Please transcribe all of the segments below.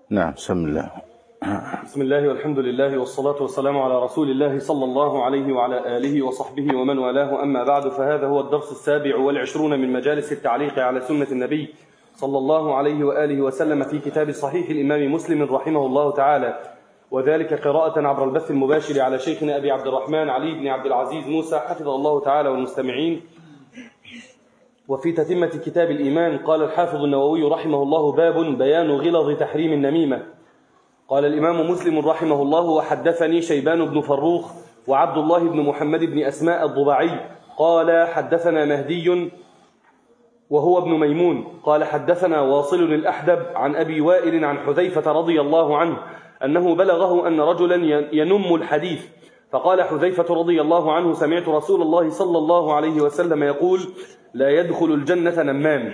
نعم. بسم الله. بسم الله والحمد لله والصلاة والسلام على رسول الله صلى الله عليه وعلى آله وصحبه ومن والاه، أما بعد، فهذا هو الدرس 27 من مجالس التعليق على سنة النبي صلى الله عليه وآله وسلم في كتاب صحيح الإمام مسلم رحمه الله تعالى، وذلك قراءة عبر البث المباشر على شيخنا أبي عبد الرحمن علي بن عبد العزيز موسى حفظه الله تعالى والمستمعين. وفي تتمة كتاب الإيمان قال الحافظ النووي رحمه الله: باب بيان غلظ تحريم النميمة. قال الإمام مسلم رحمه الله: وحدثني شيبان بن فروخ وعبد الله بن محمد بن أسماء الضبعي قال حدثنا مهدي وهو ابن ميمون قال حدثنا واصل الأحدب عن أبي وائل عن حذيفة رضي الله عنه أنه بلغه أن رجلا ينم الحديث، فقال حذيفة رضي الله عنه: سمعت رسول الله صلى الله عليه وسلم يقول: لا يدخل الجنة نمام.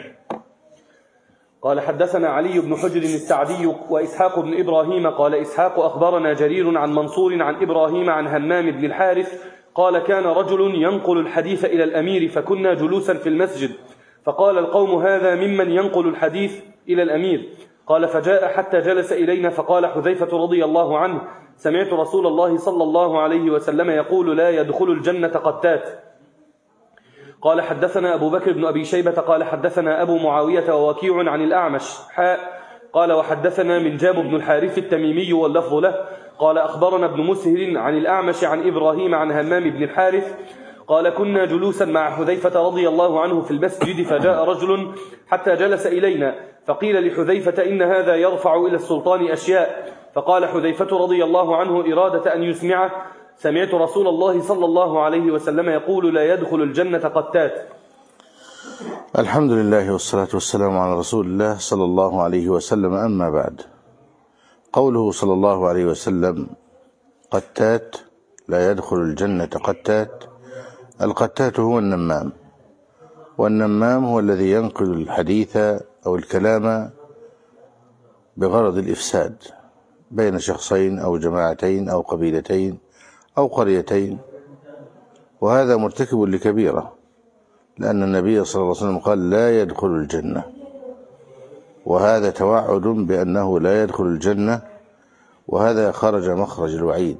قال حدثنا علي بن حجر السعدي وإسحاق بن إبراهيم قال إسحاق أخبرنا جرير عن منصور عن إبراهيم عن همام بن الحارث قال: كان رجل ينقل الحديث إلى الأمير، فكنا جلوسا في المسجد، فقال القوم: هذا ممن ينقل الحديث إلى الأمير. قال: فجاء حتى جلس إلينا، فقال حذيفة رضي الله عنه: سمعت رسول الله صلى الله عليه وسلم يقول: لا يدخل الجنة قتات. قال حدثنا أبو بكر بن أبي شيبة قال حدثنا أبو معاوية ووكيع عن الأعمش قال وحدثنا منجاب بن الحارث التميمي واللفظ له قال أخبرنا ابن مسهر عن الأعمش عن إبراهيم عن همام بن الحارث قال: كنا جلوسا مع حذيفة رضي الله عنه في المسجد، فجاء رجل حتى جلس إلينا، فقيل لحذيفة: إن هذا يرفع إلى السلطان أشياء. فقال حذيفة رضي الله عنه إرادة أن يسمعه: سمعت رسول الله صلى الله عليه وسلم يقول: لا يدخل الجنة قتات. الحمد لله والصلاة والسلام على رسول الله صلى الله عليه وسلم، أما بعد. قوله صلى الله عليه وسلم قتات، لا يدخل الجنة قتات. القتات هو النمام، والنمام هو الذي ينقل الحديث أو الكلام بغرض الإفساد بين شخصين أو جماعتين أو قبيلتين أو قريتين، وهذا مرتكب لكبيرة، لأن النبي صلى الله عليه وسلم قال: لا يدخل الجنة، وهذا توعد بأنه لا يدخل الجنة، وهذا خرج مخرج الوعيد.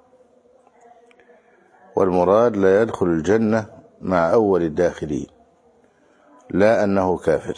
والمراد لا يدخل الجنة مع أول الداخلين، لا أنه كافر،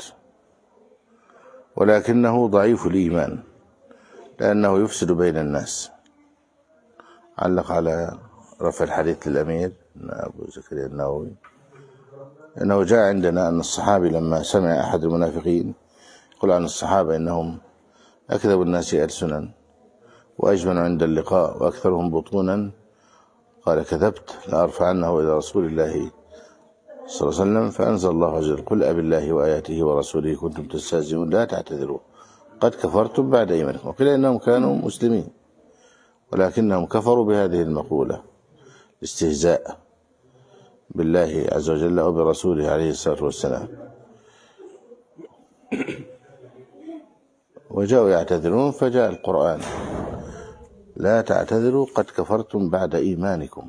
ولكنه ضعيف الإيمان لأنه يفسد بين الناس. علق على رفع الحديث للأمير أبو زكريا النووي أنه جاء عندنا أن الصحابي لما سمع أحد المنافقين يقول عن الصحابة إنهم أكذب الناس ألسنا وأجمن عند اللقاء وأكثرهم بطونا، قال: كذبت، لأرفعنه إلى رسول الله صلى الله عليه وسلم. فأنزل الله عز وجل: قل أبالله وآياته ورسوله كنتم تستهزئون لا تعتذروا قد كفرتم بعد إيمانكم. وقيل إنهم كانوا مسلمين ولكنهم كفروا بهذه المقولة، استهزاء بالله عز وجل وبرسوله عليه الصلاة والسلام، وجاءوا يعتذرون، فجاء القرآن: لا تعتذروا قد كفرتم بعد إيمانكم.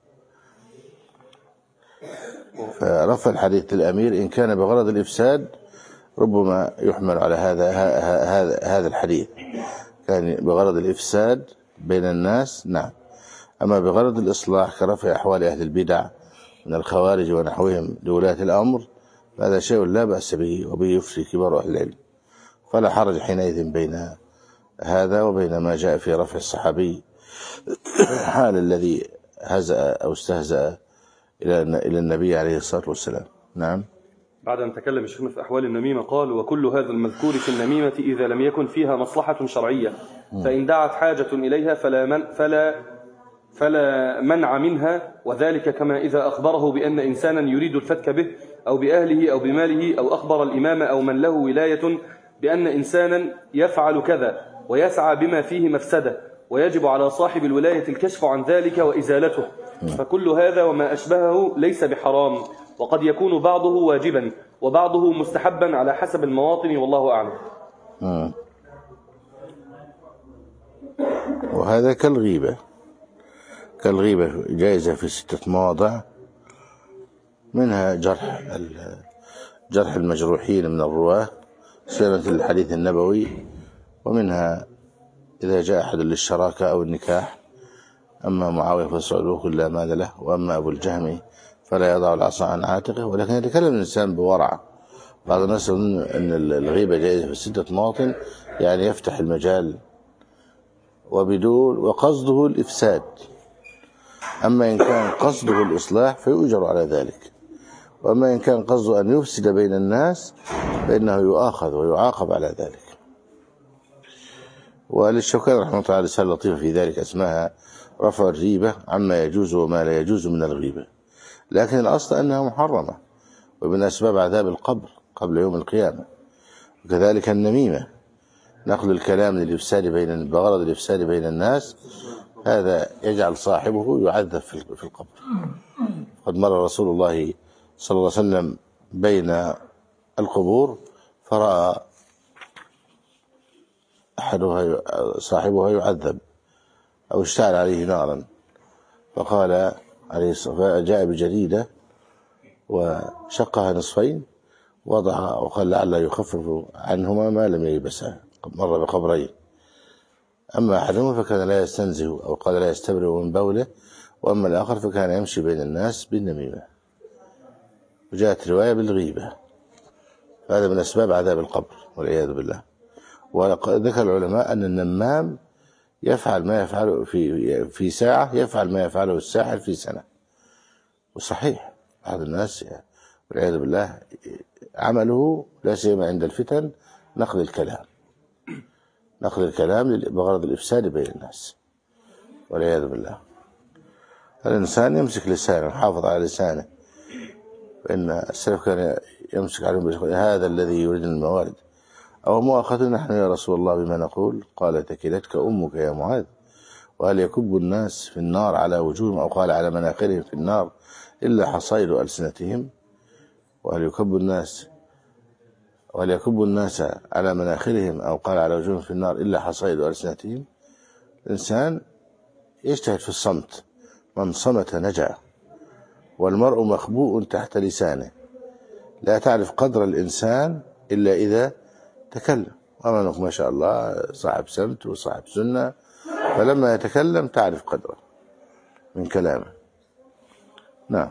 فرفع الحديث للأمير إن كان بغرض الإفساد ربما يحمل على هذا الحديث، كان بغرض الإفساد بين الناس، نعم. أما بغرض الإصلاح كرفع أحوال أهل البدع من الخوارج ونحوهم لولاة الأمر، فهذا شيء لا بأس به، وبه يفتي كبار أهل العلم، فلا حرج حينئذ بين هذا وبين ما جاء في رفع الصحابي حال الذي هزأ أو استهزأ إلى النبي عليه الصلاة والسلام. نعم. بعد أن تكلم الشيخ في أحوال النميمة قال: وكل هذا المذكور في النميمة إذا لم يكن فيها مصلحة شرعية، فإن دعت حاجة إليها فلا منع منها، وذلك كما إذا أخبره بأن إنسانا يريد الفتك به أو بأهله أو بماله، أو أخبر الإمام أو من له ولاية بأن إنسانا يفعل كذا ويسعى بما فيه مفسدة، ويجب على صاحب الولاية الكشف عن ذلك وإزالته. فكل هذا وما أشبهه ليس بحرام، وقد يكون بعضه واجبا وبعضه مستحبا على حسب المواطن، والله أعلم. وهذا كالغيبة جائزة في 6 مواضع، منها جرح المجروحين من الرواة سنة الحديث النبوي، ومنها إذا جاء أحد للشراكة أو النكاح. أما معاوية فصعلوه لا مال له، وأما أبو الجهم فلا يضع العصا عن عاتقه. ولكن يتكلم الإنسان بورع. بعض الناس يظن أن الغيبة جائزة في 6 مواطن، يعني يفتح المجال وبدون وقصده الإفساد. أما إن كان قصده الإصلاح فيؤجر على ذلك، وأما إن كان قصده أن يفسد بين الناس فإنه يؤاخذ ويعاقب على ذلك. وللشوكاني رحمه الله تعالى رسالة لطيفة في ذلك اسمها رفع الريبة عما يجوز وما لا يجوز من الغيبة، لكن الأصل أنها محرمة ومن أسباب عذاب القبر قبل يوم القيامة. وكذلك النميمة، نقل الكلام بغرض الإفساد بين الناس، هذا يجعل صاحبه يعذب في القبر. قد مر رسول الله صلى الله عليه وسلم بين القبور فرأى أحدها صاحبها يعذب أو اشتعل عليه نارا، فقال عليه الصلاة جاء بجريدة وشقها نصفين وضعها وقال لعل يخفف عنهما ما لم يلبسا، مر بقبرين. أما أحدهما فكان لا يستنزه أو قال لا يستبرئ من بوله، وأما الآخر فكان يمشي بين الناس بالنميمة. وجاءت رواية بالغيبة، هذا من أسباب عذاب القبر والعياذ بالله. وذكر العلماء أن النمام يفعل ما يفعله في ساعة يفعل ما يفعله الساحر في سنة. وصحيح بعض الناس والعياذ بالله عمله لا سيما عند الفتن نقل الكلام بغرض الإفساد بين الناس والعياذ بالله. الإنسان يمسك لسانه، يحافظ على لسانه، فإن السلف كان يمسك عليهم هذا الذي يريد الموارد. أو مؤاخذة نحن يا رسول الله بما نقول؟ قال تكلتك أمك يا معاذ. وهل يكب الناس في النار على وجوههم أو قال على مناخرهم في النار إلا حصائد ألسنتهم؟ وهل يكب الناس على مناخرهم أو قال على وجوههم في النار إلا حصائد ألسنتهم؟ الإنسان يجتهد في الصمت، من صمت نجا، والمرء مخبوء تحت لسانه، لا تعرف قدر الإنسان إلا إذا تكلم. ومنك ما شاء الله صاحب سمت وصاحب سنة، فلما يتكلم تعرف قدره من كلامه. نعم.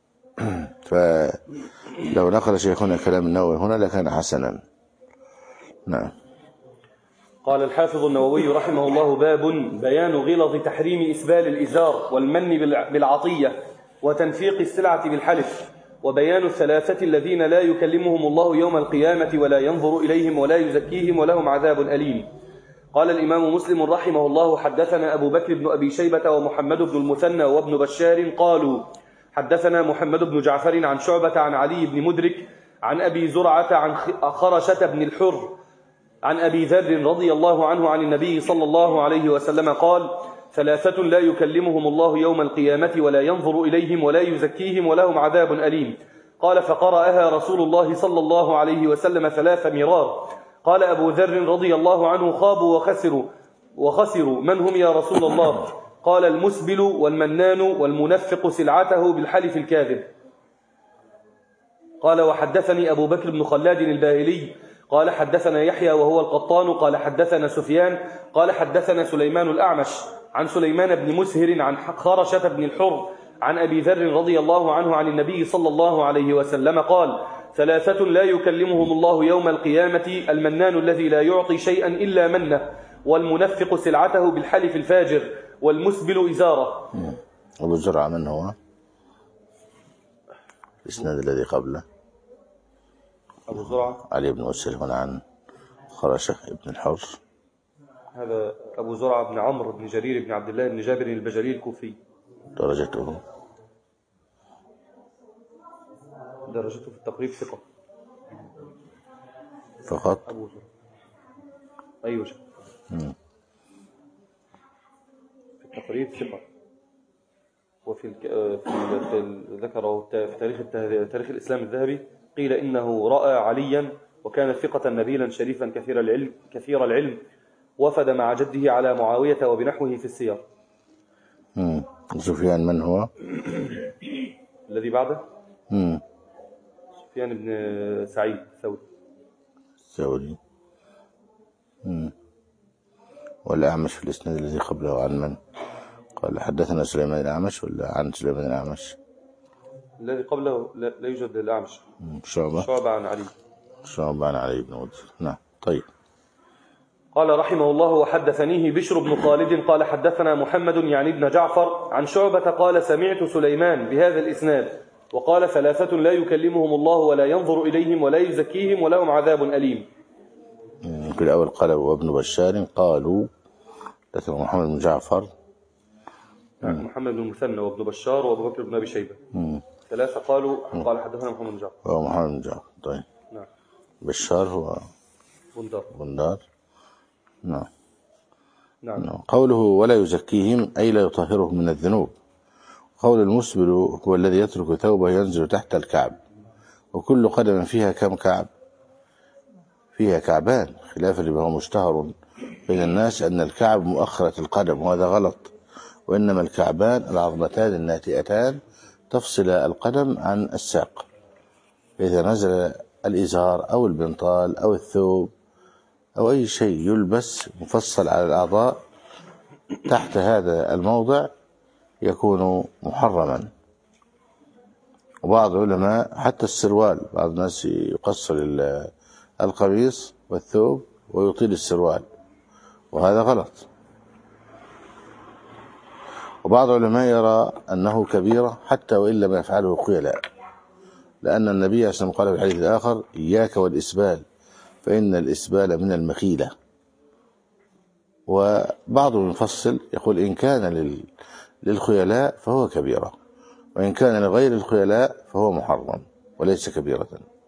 فلو نقل شيخنا كلام النووي هنا لكان حسنا. نعم. قال الحافظ النووي رحمه الله: باب بيان غلظ تحريم إسبال الإزار والمن بالعطية وتنفيق السلعة بالحلف، وبيان الثلاثة الذين لا يكلمهم الله يوم القيامة ولا ينظر إليهم ولا يزكيهم ولهم عذاب أليم. قال الإمام مسلم رحمه الله: حدثنا أبو بكر بن أبي شيبة ومحمد بن المثنى وابن بشار قالوا حدثنا محمد بن جعفر عن شعبة عن علي بن مدرك عن أبي زرعة عن خرشة بن الحر عن أبي ذر رضي الله عنه عن النبي صلى الله عليه وسلم قال: ثلاثة لا يكلمهم الله يوم القيامة ولا ينظر إليهم ولا يزكيهم ولهم عذاب أليم. قال: فقرأها رسول الله صلى الله عليه وسلم 3 مرار. قال أبو ذر رضي الله عنه: خابوا وخسروا من هم يا رسول الله؟ قال: المسبل والمنان والمنفق سلعته بالحلف الكاذب. قال: وحدثني أبو بكر بن خلاد الباهلي قال حدثنا يحيى وهو القطان قال حدثنا سفيان قال حدثنا سليمان الأعمش عن سليمان بن مسهر عن خرشة بن الحر عن أبي ذر رضي الله عنه عن النبي صلى الله عليه وسلم قال: ثلاثة لا يكلمهم الله يوم القيامة: المنان الذي لا يعطي شيئا إلا منه، والمنفق سلعته بالحلف الفاجر، والمسبل إزاره. أبو زرعة من هو؟ الإسناد الذي قبله أبو زرعة علي بن مسلم عن خرشة بن الحر. هذا أبو زرعة بن عمرو بن جرير بن عبد الله بن جابر البجلي الكوفي. درجته في التقريب ثقة فقط. أبو زرعة أيوة في التقريب ثقة. وفي ذكره في تاريخ الإسلام الذهبي قيل إنه رأى عليا وكان ثقة نبيلا شريفا كثير العلم وفد مع جده على معاوية وبنحوه في السير. سفيان من هو؟ الذي بعده سفيان بن سعيد الثوري. والأعمش في الإسناد الذي قبله عن من؟ قال حدثنا سليمان الأعمش ولا عن سليمان الأعمش؟ الذي قبله لا يوجد الأعمش. شعبة عن علي. شعبة عن علي بن مسلم. نعم. طيب. قال رحمه الله: وحدثنيه بشر بن خالد قال حدثنا محمد يعني ابن جعفر عن شعبة قال سمعت سليمان بهذا الإسناد وقال 3 لا يكلمهم الله ولا ينظر إليهم ولا يزكيهم ولهم عذاب أليم. في الأول قال وابن بشار قالوا لكن محمد بن جعفر محمد بن المثنى وابن بشار وابو بكر بن أبي شيبة 3 قالوا قال حدثنا محمد بن جعفر. هو محمد بن جعفر. طيب. نعم. بشار هو بندار. نعم. قوله ولا يزكيهم أي لا يطهرهم من الذنوب. قول المسبل هو الذي يترك ثوبه ينزل تحت الكعب، وكل قدم فيها كم كعب؟ فيها كعبان، خلافا لما هو مشتهر بين الناس أن الكعب مؤخرة القدم، وهذا غلط، وإنما الكعبان العظمتان الناتئتان تفصل القدم عن الساق. إذا نزل الإزار أو البنطال أو الثوب أو أي شيء يلبس مفصل على الأعضاء تحت هذا الموضع يكون محرما. وبعض العلماء حتى السروال، بعض الناس يقصر القميص والثوب ويطيل السروال، وهذا غلط. وبعض العلماء يرى أنه كبيرة حتى وإن لم يفعله خيلاء، لأن النبي صلى الله عليه وسلم قال في الحديث الآخر إياك والإسبال فإن الإسبال من المخيلة. وبعضهم يفصل يقول إن كان للخيلاء فهو كبيرة، وإن كان لغير الخيلاء فهو محرم وليس كبيرة.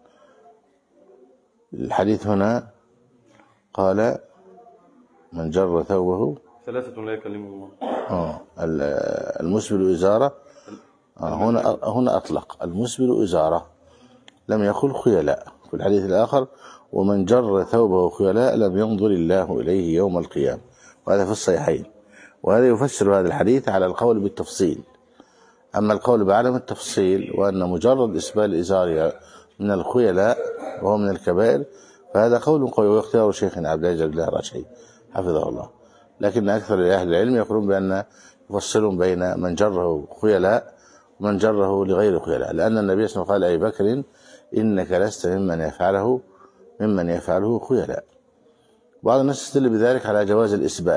الحديث هنا قال من جر ثوبه 3 لا يكلمهم الله. المسبل إزارة. هنا أطلق المسبل إزارة، لم يقل خيلاء. في الحديث الآخر ومن جر ثوبه خيلاء لم ينظر الله إليه يوم القيامة، وهذا في الصحيحين. وهذا يفسر هذا الحديث على القول بالتفصيل. أما القول بعدم التفصيل وأن مجرد إسبال الإزار من الخيلاء وهو من الكبائر فهذا قول قوي، واختيار شيخنا عبد العزيز بن الراشدي حفظه الله. لكن أكثر أهل العلم يقولون بأن يفصلون بين من جره خيلاء ومن جره لغير خيلاء، لأن النبي صلى الله عليه وسلم قال أبي بكر إنك لست ممن يفعله خيلاء. بعض الناس يستدل بذلك على جواز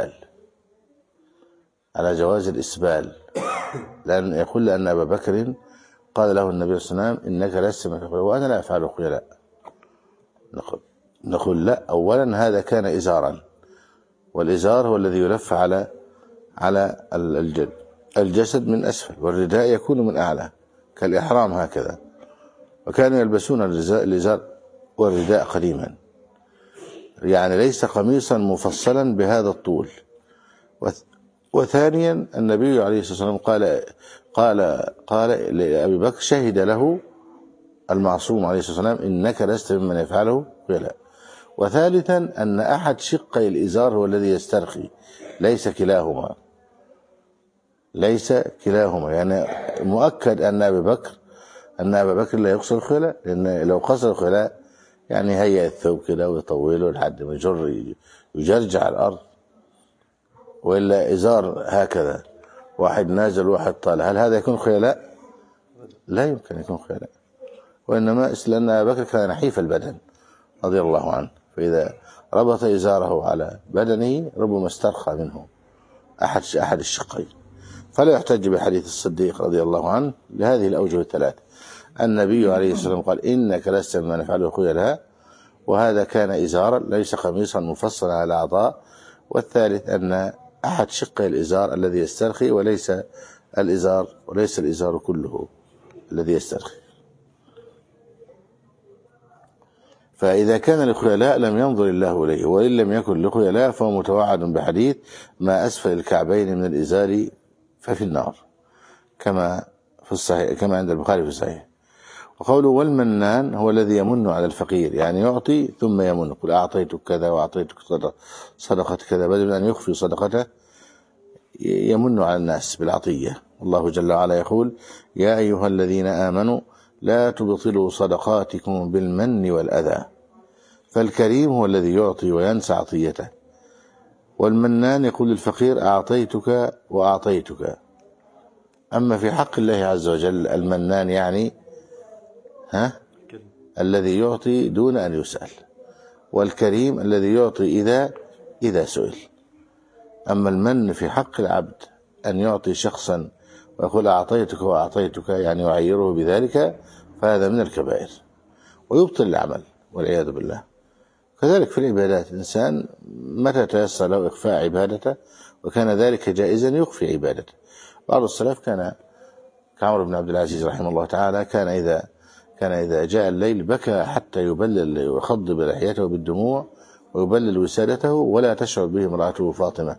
الإسبال، لأن يقول لأن أبا بكر قال له النبي صلى الله عليه وسلم إنك لست من خيلاء وأنا لا أفعل خيلاء. نقول لا، أولا هذا كان إزارا، والإزار هو الذي يلف على الجسد من أسفل، والرداء يكون من أعلى كالإحرام هكذا، وكانوا يلبسون الإزار والرداء قديما، يعني ليس قميصا مفصلا بهذا الطول. وثانيا النبي عليه الصلاة والسلام قال لأبي بكر شهد له المعصوم عليه الصلاة والسلام إنك لست ممن يفعله خيلاء. وثالثا أن أحد شقي الإزار هو الذي يسترخي، ليس كلاهما، يعني مؤكد أن أبا بكر لا يقصر الخيلاء، لأن لو قصر الخيلاء يعني هيئ الثوب كده ويطوله لحد ما يجرجع على الأرض، وإلا إزار هكذا واحد نازل واحد طالع، هل هذا يكون خيلاء؟ لا يمكن يكون خيلاء. وإنما لأن أبا بكر كان نحيف البدن رضي الله عنه، فإذا ربط إزاره على بدنه ربما استرخى منه أحد الشقين. فلا يحتج بحديث الصديق رضي الله عنه لهذه الأوجه الثلاثة. النبي عليه الصلاة والسلام قال إنك لست ممن يفعله خيلاء، وهذا كان إزارا ليس قميصا مفصلا على الأعضاء. والثالث أن أحد شقي الإزار الذي يسترخي وليس الإزار كله الذي يسترخي. فإذا كان لخيلاء لم ينظر الله إليه، وإن لم يكن لخيلاء فهو متوعد بحديث ما أسفل الكعبين من الإزار ففي النار، كما في الصحيح، كما عند البخاري في الصحيح. وقوله والمنان هو الذي يمن على الفقير، يعني يعطي ثم يمن، قل أعطيتك كذا وأعطيتك صدقة كذا، بدل من أن يخفي صدقته يمن على الناس بالعطية. الله جل وعلا يقول يا أيها الذين آمنوا لا تبطلوا صدقاتكم بالمن والأذى. فالكريم هو الذي يعطي وينسى عطيته، والمنان يقول للفقير أعطيتك وأعطيتك. أما في حق الله عز وجل المنان يعني الذي يعطي دون أن يسأل، والكريم الذي يعطي إذا سئل. أما المن في حق العبد أن يعطي شخصا ويقول أعطيتك وأعطيتك يعني يعيره بذلك، فهذا من الكبائر ويبطل العمل والعياذ بالله. كذلك في العبادات، الإنسان متى تيسر له إخفاء عبادته وكان ذلك جائزا يخفي عبادته. بعض السلف كان كعمر بن عبد العزيز رحمه الله تعالى كان إذا جاء الليل بكى حتى يبلل ويخضب لحيته بالدموع ويبلل وسادته ولا تشعر به امرأته فاطمة.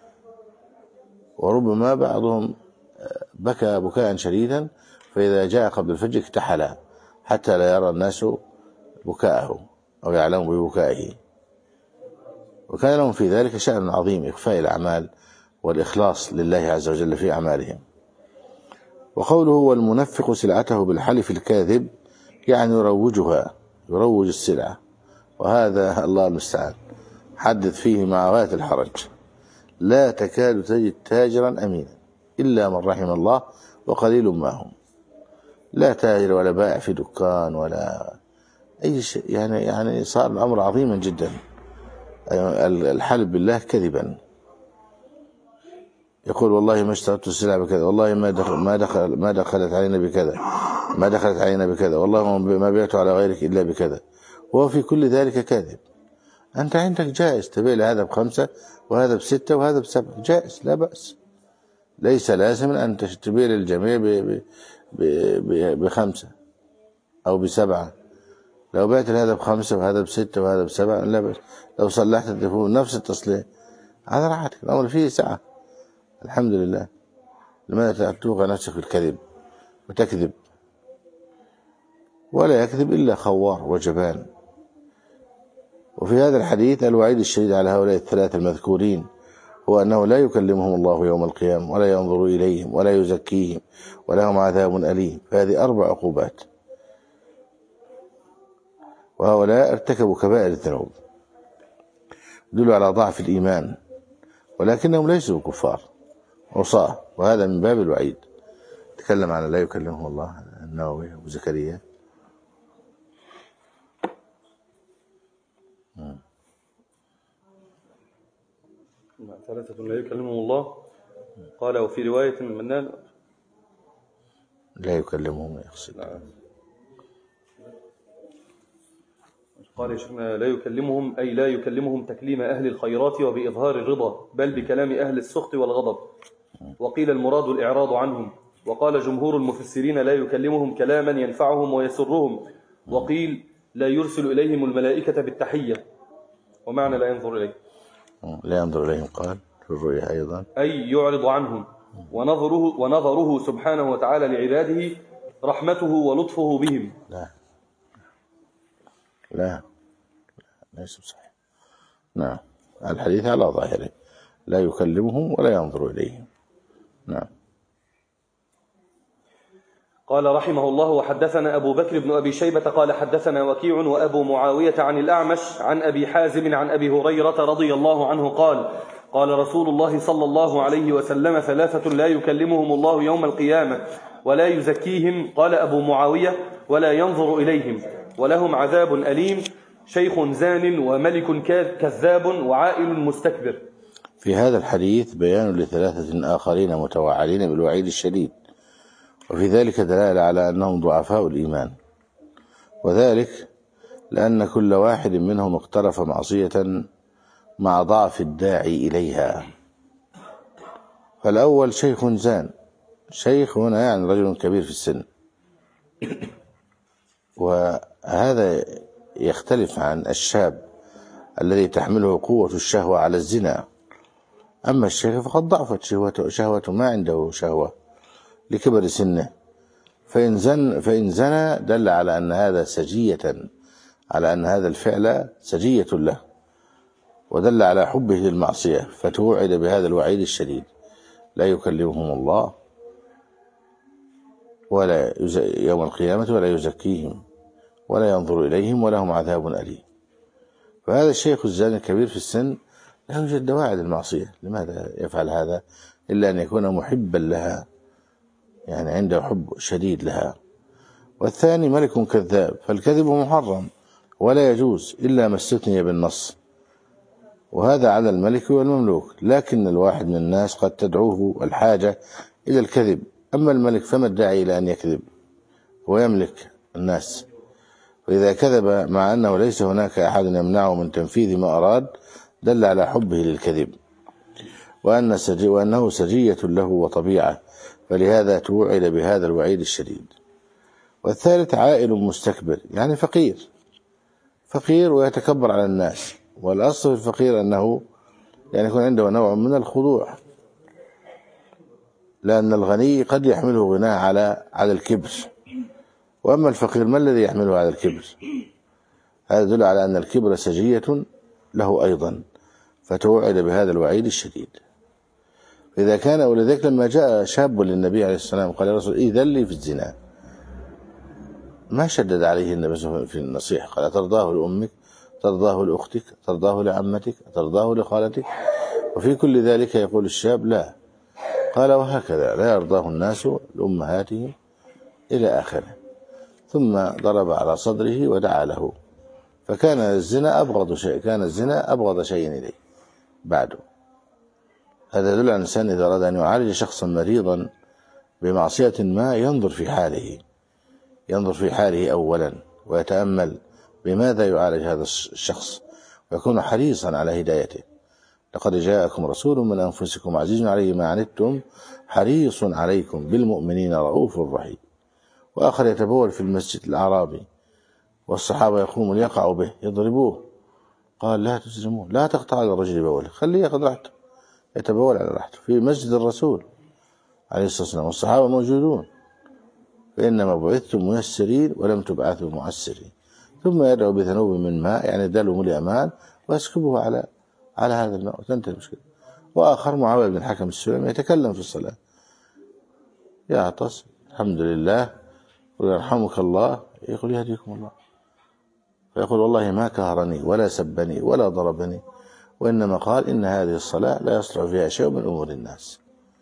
وربما بعضهم بكى بكاء شديدا، فإذا جاء قبل الفجر اكتحل حتى لا يرى الناس بكاءه أو يعلموا ببكائه. وكان لهم في ذلك شأن عظيم، إخفاء الأعمال والإخلاص لله عز وجل في أعمالهم. وقوله والمنفق سلعته بالحلف الكاذب يعني يروج السلعة، وهذا الله المستعان حدث فيه مع غاية الحرج. لا تكاد تجد تاجرا أمينا إلا من رحم الله وقليل ما هم. لا تاجر ولا بائع في دكان ولا أي شيء، يعني صار الأمر عظيما جدا، الحلف بالله كذبا. يقول والله ما اشتريت السلعة بكذا، والله ما دخلت علينا بكذا، والله ما بعت على غيرك إلا بكذا، وهو في كل ذلك كاذب. أنت عندك جائز تبيع لهذا ب5 وهذا ب6 وهذا ب7، جائز لا بأس، ليس لازم أن تبيع للجميع ب5 أو ب7. لو بعت لهذا ب5 وهذا ب6 وهذا ب7 لا بأس، لو صلحت التليفون نفس التصليح هذا راحتك، الأمر فيه سعة الحمد لله. لماذا توقع نفسك في الكذب وتكذب؟ ولا يكذب إلا خوار وجبان. وفي هذا الحديث الوعيد الشديد على هؤلاء الثلاثة المذكورين هو أنه لا يكلمهم الله يوم القيامة ولا ينظر إليهم ولا يزكيهم ولهم عذاب أليم. فهذه 4 عقوبات، وهؤلاء ارتكبوا كبائر الذنوب يدل على ضعف الإيمان، ولكنهم ليسوا كفار عصاة، وهذا من باب الوعيد. تكلم على لا يكلمهم الله النووي أبو زكريا. 3 لا يكلمهم الله. قال وفي رواية المنان لا يكلمهم يقصد. قال يا شيخنا لا يكلمهم أي لا يكلمهم تكليم أهل الخيرات وبإظهار الرضا، بل بكلام أهل السخط والغضب. وقيل المراد الإعراض عنهم. وقال جمهور المفسرين لا يكلمهم كلاما ينفعهم ويسرهم. وقيل لا يرسل إليهم الملائكة بالتحية، ومعنى لا ينظر إليه لا ينظر إليهم قال في الرؤيا أيضا أي يعرض عنهم. ونظره سبحانه وتعالى لعباده رحمته ولطفه بهم. لا ليس صحيح. نعم الحديث على ظاهره لا يكلمهم ولا ينظر إليهم. نعم. قال رحمه الله وحدثنا أبو بكر بن أبي شيبة قال حدثنا وكيع وأبو معاوية عن الأعمش عن أبي حازم عن أبي هريرة رضي الله عنه قال قال رسول الله صلى الله عليه وسلم 3 لا يكلمهم الله يوم القيامة ولا يزكيهم. قال أبو معاوية ولا ينظر إليهم ولهم عذاب أليم، شيخ زان وملك كذاب وعائل مستكبر. في هذا الحديث بيان ل3 آخرين متوعدين بالوعيد الشديد، وفي ذلك دلالة على أنهم ضعفاء الإيمان، وذلك لأن كل واحد منهم اقترف معصية مع ضعف الداعي إليها. فالأول شيخ زان، شيخ هنا يعني رجل كبير في السن، وهذا يختلف عن الشاب الذي تحمله قوة الشهوة على الزنا. أما الشيخ فقد ضعفت شهوته، ما عنده شهوة لكبر سنه، فإن زنى دل على أن هذا على أن هذا الفعل سجية له، ودل على حبه للمعصية، فتوعد بهذا الوعيد الشديد لا يكلمهم الله ولا يوم القيامة ولا يزكيهم ولا ينظر إليهم ولهم عذاب أليم. فهذا الشيخ الزاني الكبير في السن لا يوجد دواعي للمعصية. لماذا يفعل هذا إلا أن يكون محبا لها، يعني عنده حب شديد لها. والثاني ملك كذاب، فالكذب محرم ولا يجوز إلا ما استثني بالنص، وهذا على الملك والمملوك. لكن الواحد من الناس قد تدعوه الحاجة إلى الكذب، أما الملك فما الداعي إلى أن يكذب، هو يملك الناس. وإذا كذب مع أنه ليس هناك أحد يمنعه من تنفيذ ما أراد دل على حبه للكذب، وأنه سجية له وطبيعة، فلهذا توعد بهذا الوعيد الشديد. والثالث عائل مستكبر، يعني فقير ويتكبر على الناس. والأصل في الفقير أنه يعني يكون عنده نوع من الخضوع، لأن الغني قد يحمله غناه على الكبر، وأما الفقير ما الذي يحمله على الكبر؟ هذا يدل على أن الكبر سجية له أيضا، فتوعد بهذا الوعيد الشديد. إذا كان، ولذلك لما جاء شاب للنبي عليه السلام قال يا رسول إذن لي في الزنا، ما شدد عليه النبي في النصيحة، قال ترضاه لأمك، ترضاه لأختك، ترضاه لعمتك، ترضاه لخالتك. وفي كل ذلك يقول الشاب لا، قال وهكذا لا يرضاه الناس لأمهاتهم إلى آخره. ثم ضرب على صدره ودعا له، فكان الزنا أبغض شيء إليه بعده. هذا يدل على الإنسان إذا أراد أن يعالج شخصا مريضا بمعصية ما ينظر في حاله أولا، ويتأمل بماذا يعالج هذا الشخص، ويكون حريصا على هدايته. لقد جاءكم رسول من أنفسكم عزيز عليه ما عنتم حريص عليكم بالمؤمنين رؤوف رحيم. وآخر يتبول في المسجد الأعرابي، والصحابة يقومون يقعوا به يضربوه، قال لا تسلموه، لا تقطع على الرجل بوله، خليه يأخذ راحته، يتبول على راحته في مسجد الرسول عليه الصلاة والسلام والصحابة موجودون، فإنما بعثتم ميسرين ولم تبعثوا معسرين. ثم يدعو بذنوب من ماء، يعني دلو ملء أمان، ويسكبه على هذا الماء وتنتهي المشكلة. وآخر معاوية بن الحكم السلمي يتكلم في الصلاة، يعطس الحمد لله ويرحمك الله، يقول يهديكم الله، فيقول والله ما كهرني ولا سبني ولا ضربني، وإنما قال إن هذه الصلاة لا يصلح فيها شيء من أمور الناس.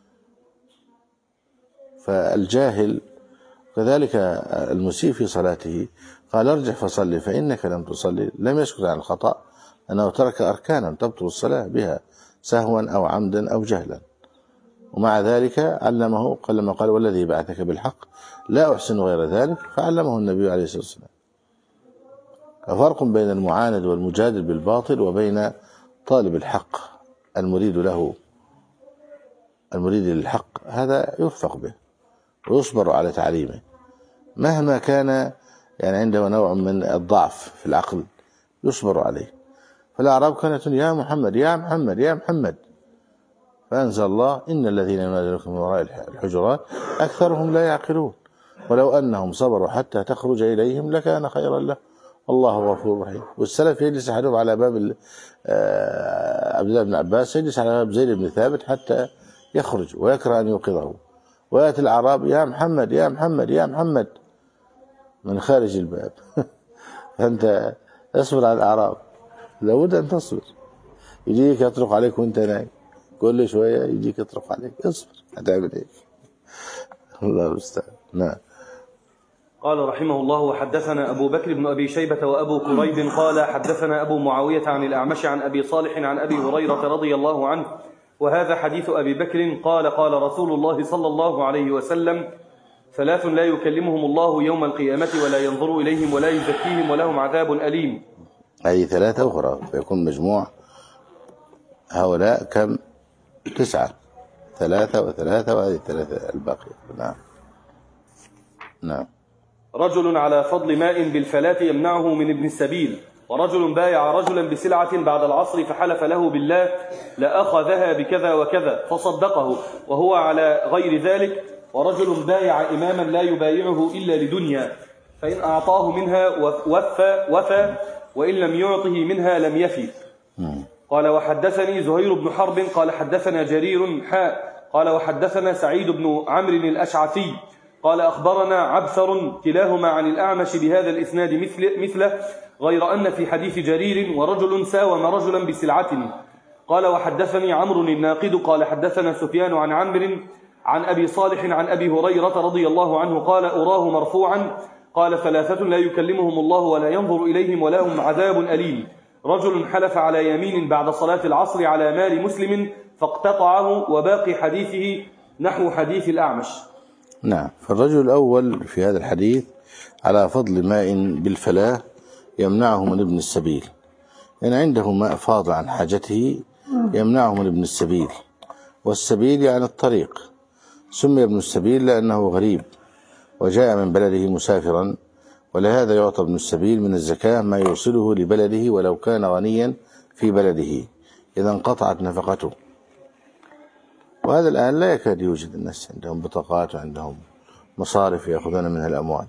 فالجاهل كذلك المسيء في صلاته قال ارجع فصلي فإنك لم تصلي، لم يسكت عن الخطأ أنه ترك أركانا تبطل الصلاة بها سهوا أو عمدا أو جهلا، ومع ذلك علمه لما قال والذي بعثك بالحق لا أحسن غير ذلك، فعلمه النبي عليه الصلاة والسلام. ففرق بين المعاند والمجادل بالباطل وبين طالب الحق المريد للحق، هذا يرفق به ويصبر على تعليمه مهما كان يعني عنده نوع من الضعف في العقل، يصبر عليه. فالأعراب كانت يا محمد يا محمد يا محمد، فأنزل الله إن الذين ينادونكم من وراء الحجرات أكثرهم لا يعقلون ولو أنهم صبروا حتى تخرج إليهم لكان خيرا له والله غفور رحيم. والسلف يجلس أحدهم على باب عبد الله بن عباس، يجلس على باب زيد بن ثابت حتى يخرج ويكره أن يوقظه، ويأتي الأعراب يا محمد يا محمد يا محمد من خارج الباب فأنت اصبر على الأعراب، لابد أن تصبر، يجيك يطرق عليك وانت نايم، كل شوية يجيك يطرق عليك، اصبر، هتعمل ايه؟ الله المستعان. نعم. قال رحمه الله وحدثنا أبو بكر بن أبي شيبة وأبو كريب قال حدثنا أبو معاوية عن الأعمش عن أبي صالح عن أبي هريرة رضي الله عنه، وهذا حديث أبي بكر قال قال رسول الله صلى الله عليه وسلم ثلاث لا يكلمهم الله يوم القيامة ولا ينظر إليهم ولا يزكيهم ولهم عذاب أليم. أي ثلاثة أخرى فيكون مجموع هؤلاء كم؟ 9، 3 و3 وهذه 3 الباقية. نعم. رجل على فضل ماء بالفلاة يمنعه من ابن السبيل، ورجل بايع رجلا بسلعة بعد العصر فحلف له بالله لأخذها بكذا وكذا فصدقه وهو على غير ذلك، ورجل بايع إماما لا يبايعه إلا لدنيا فإن أعطاه منها وفى وإن لم يعطه منها لم يفي. قال وحدثني زهير بن حرب قال حدثنا جرير قال وحدثنا سعيد بن عمرو الأشعثي قال أخبرنا عبثر كلاهما عن الأعمش بهذا الإسناد مثله، غير أن في حديث جرير ورجل ساوم رجلا بسلعة قال وحدثني عمرو الناقد قال حدثنا سفيان عن عمرو عن أبي صالح عن أبي هريرة رضي الله عنه قال أراه مرفوعا قال 3 لا يكلمهم الله ولا ينظر إليهم ولهم عذاب أليم: رجل حلف على يمين بعد صلاة العصر على مال مسلم فاقتطعه، وباقي حديثه نحو حديث الأعمش. نعم. فالرجل الأول في هذا الحديث على فضل ماء بالفلاة يمنعه من ابن السبيل، يعني عنده ماء فاض عن حاجته يمنعه من ابن السبيل، والسبيل يعني الطريق. سمي ابن السبيل لأنه غريب وجاء من بلده مسافرا، ولهذا يعطى ابن السبيل من الزكاة ما يوصله لبلده ولو كان غنيا في بلده إذا انقطعت نفقته. وهذا الآن لا يكاد يوجد، الناس عندهم بطاقات وعندهم مصارف يأخذون منها الأموال.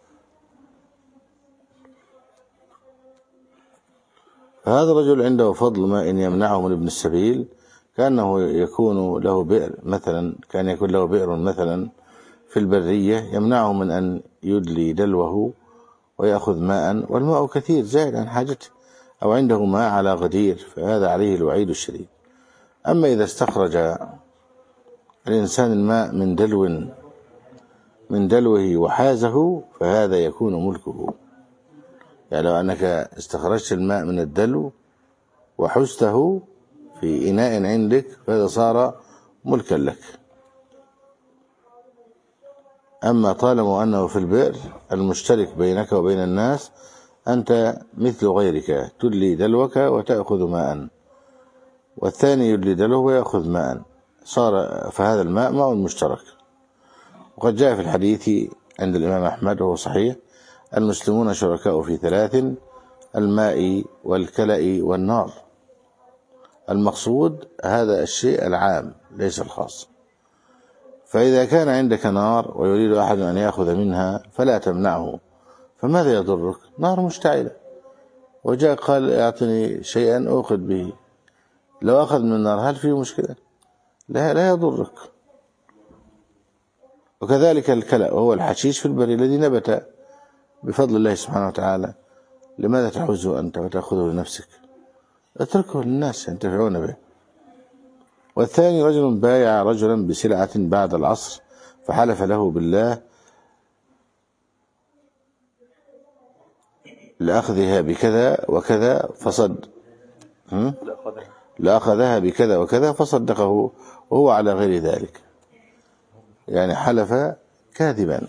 فهذا الرجل عنده فضل ما إن يمنعه من ابن السبيل، كأنه يكون له بئر مثلا، كان يكون له بئر مثلا في البرية يمنعه من أن يدلي دلوه ويأخذ ماء، والماء كثير زائد عن حاجته، أو عنده ماء على غدير، فهذا عليه الوعيد الشديد. أما إذا استخرج الإنسان الماء من دلوه وحازه فهذا يكون ملكه. يعني لو أنك استخرجت الماء من الدلو وحزته في إناء عندك فهذا صار ملكا لك. أما طالما أنه في البئر المشترك بينك وبين الناس أنت مثل غيرك، تدلي دلوك وتأخذ ماء، والثاني يدلي دلوه ويأخذ ماء، صار فهذا الماء ماء مشترك. وقد جاء في الحديث عند الإمام أحمد وهو صحيح: المسلمون شركاء في 3: الماء والكلأ والنار. المقصود هذا الشيء العام ليس الخاص. فإذا كان عندك نار ويريد أحد أن يأخذ منها فلا تمنعه، فماذا يضرك؟ نار مشتعلة وجاء قال اعطني شيئا أخذ به، لو أخذ من النار هل فيه مشكلة؟ لا يضرك. وكذلك الكلأ وهو الحشيش في البري الذي نبت بفضل الله سبحانه وتعالى، لماذا تحوزه أنت وتأخذه لنفسك؟ اتركه للناس ينتفعون به. والثاني: رجل بايع رجلا بسلعة بعد العصر فحلف له بالله لأخذها بكذا وكذا لأخذها بكذا وكذا فصدقه وهو على غير ذلك، يعني حلف كاذبا.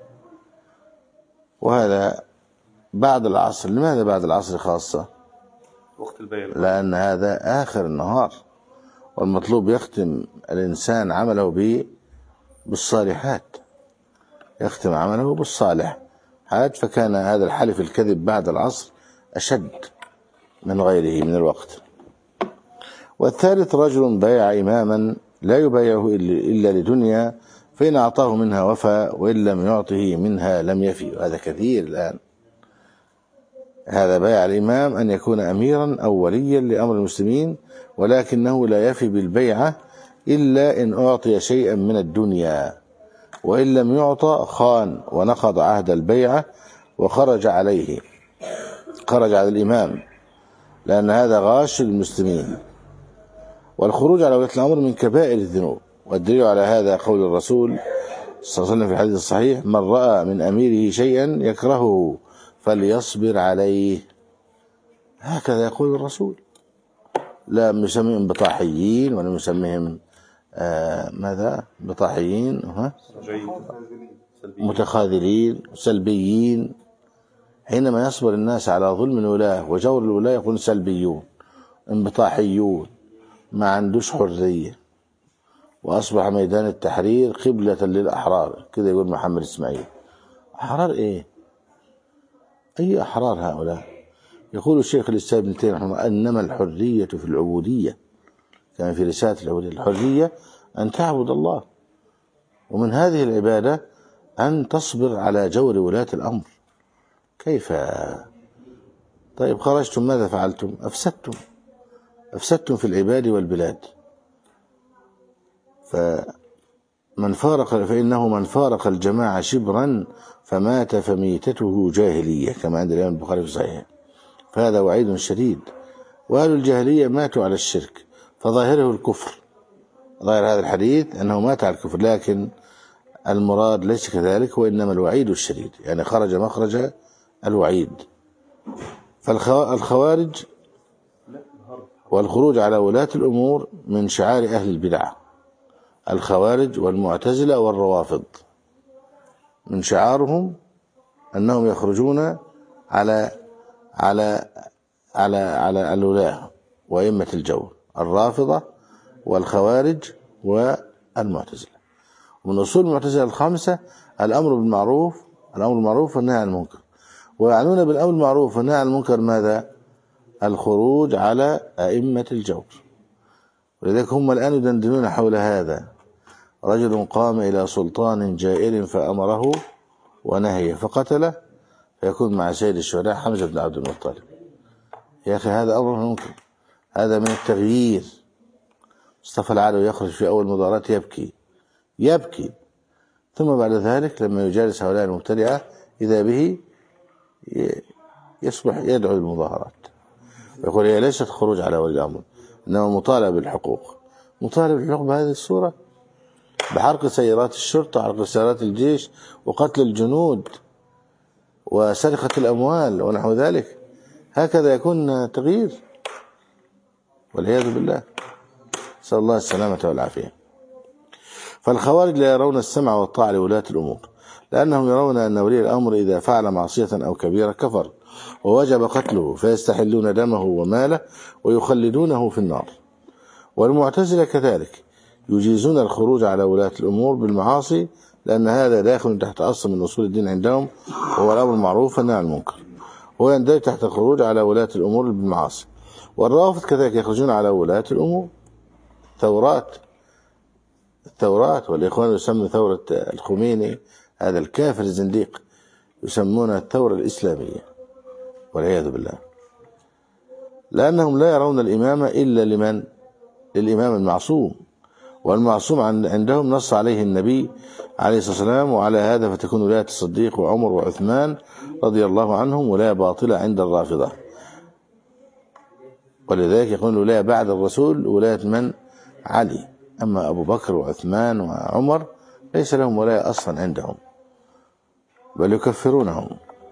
وهذا بعد العصر. لماذا بعد العصر خاصة؟ وقت البيع، لأن هذا آخر النهار، والمطلوب يختم الإنسان عمله بالصالحات، يختم عمله بالصالحات، فكان هذا الحلف الكذب بعد العصر أشد من غيره من الوقت. والثالث: رجل بايع إماما لا يبايعه إلا لدنيا، فإن أعطاه منها وفى وإن لم يعطه منها لم يفي. وهذا كثير الآن. هذا بايع الإمام أن يكون أميرا أو وليا لأمر المسلمين، ولكنه لا يفي بالبيعة إلا إن أعطي شيئا من الدنيا، وإن لم يعطى خان ونقض عهد البيعة وخرج عليه، خرج على الإمام، لأن هذا غاش للمسلمين. والخروج على ولاة الأمر من كبائر الذنوب، والدليل على هذا قول الرسول صلى الله عليه وسلم في الحديث الصحيح: من رأى من أميره شيئا يكرهه فليصبر عليه. هكذا يقول الرسول، لا نسميهم بطاحيين ولا نسميهم ماذا بطاحيين، متخاذلين سلبيين. حينما يصبر الناس على ظلم الولاة وجور الولاة يقولون سلبيون انبطاحيون، ما عندوش حرية. وأصبح ميدان التحرير قبلة للأحرار، كذا يقول محمد إسماعيل. أحرار إيه؟ أي أحرار هؤلاء؟ يقول الشيخ الإسلام ابن تيمية رحمه الله: إنما الحرية في العبودية، كان في رسالة العبودية: الحرية أن تعبد الله، ومن هذه العبادة أن تصبر على جور ولاة الأمر. كيف؟ طيب خرجتم ماذا فعلتم؟ أفسدتم في العباد والبلاد. فإنه من فارق الجماعة شبرا فمات فميتته جاهلية، كما عند الإمام البخاري في صحيحه. فهذا وعيد شديد. وأهل الجاهلية ماتوا على الشرك، فظاهره الكفر. ظاهر هذا الحديث أنه مات على الكفر، لكن المراد ليس كذلك، وإنما الوعيد الشديد، يعني خرج مخرج الوعيد. فالخوارج والخروج على ولاة الأمور من شعار أهل البدع. الخوارج والمعتزلة والروافض من شعارهم أنهم يخرجون على الولاة وأئمة الجور، الرافضة والخوارج والمعتزلة. ومن أصول المعتزلة الخمسة الأمر بالمعروف والنهي عن المنكر. ويعنون بالأمر بالمعروف والنهي عن المنكر ماذا؟ الخروج على أئمة الجور. ولذلك هم الآن يدندنون حول هذا. رجل قام إلى سلطان جائر فأمره ونهيه فقتله، فيكون مع سيد الشهداء حمزة بن عبد المطلب. يا أخي هذا أمر ممكن، هذا من التغيير. مصطفى العدوي يخرج في أول مظاهرات يبكي، ثم بعد ذلك لما يجالس هؤلاء المبتدعة إذا به يصبح يدعو للمظاهرات، يقول هي ليست خروج على ولي الأمر، إنما مطالبة بالحقوق. مطالبة بالحقوق بهذه الصورة، بحرق سيارات الشرطة، حرق سيارات الجيش، وقتل الجنود، وسرقة الأموال ونحو ذلك. هكذا يكون تغيير، والعياذ بالله، نسأل الله السلامة والعافية. فالخوارج لا يرون السمع والطاعة لولاة الأمور، لأنهم يرون أن ولي الأمر إذا فعل معصية أو كبيرة كفر ووجب قتله، فيستحلون دمه وماله ويخلدونه في النار. والمعتزلة كذلك يجيزون الخروج على ولاة الأمور بالمعاصي، لأن هذا داخل تحت أصل من أصول الدين عندهم، وهو الأمر بالمعروف والنهي عن المنكر، وهو يندرج تحت الخروج على ولاة الأمور بالمعاصي. والروافض كذلك يخرجون على ولاة الأمور، الثورات. والإخوان يسمى ثورة الخميني، هذا الكافر الزنديق، يسمونها الثورة الإسلامية والعياذ بالله، لأنهم لا يرون الإمامة إلا للإمام المعصوم، والمعصوم عندهم نص عليه النبي عليه الصلاة والسلام. وعلى هذا فتكون ولاية الصديق وعمر وعثمان رضي الله عنهم ولاية باطلة عند الرافضة. ولذلك يقول الولاية بعد الرسول ولاية من؟ علي. أما أبو بكر وعثمان وعمر ليس لهم ولاية أصلا عندهم، بل يكفرونهم،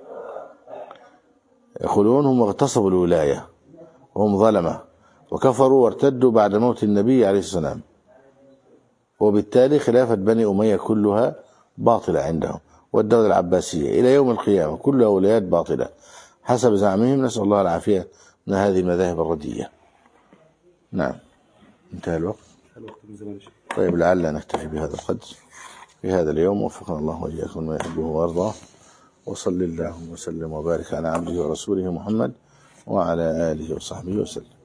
يقولون هم اغتصبوا الولاية وهم ظلمة وكفروا وارتدوا بعد موت النبي عليه الصلاة والسلام، وبالتالي خلافة بني أمية كلها باطلة عندهم، والدولة العباسية إلى يوم القيامة كلها ولايات باطلة حسب زعمهم، نسأل الله العافية من هذه المذاهب الردية. نعم، انتهى الوقت من زمان. طيب، لعل نكتفي بهذا القدر في هذا اليوم، وفقنا الله وإياكم ما يحبه ويرضاه، وصل اللهم وسلم وبارك على عبده ورسوله محمد وعلى آله وصحبه وسلم.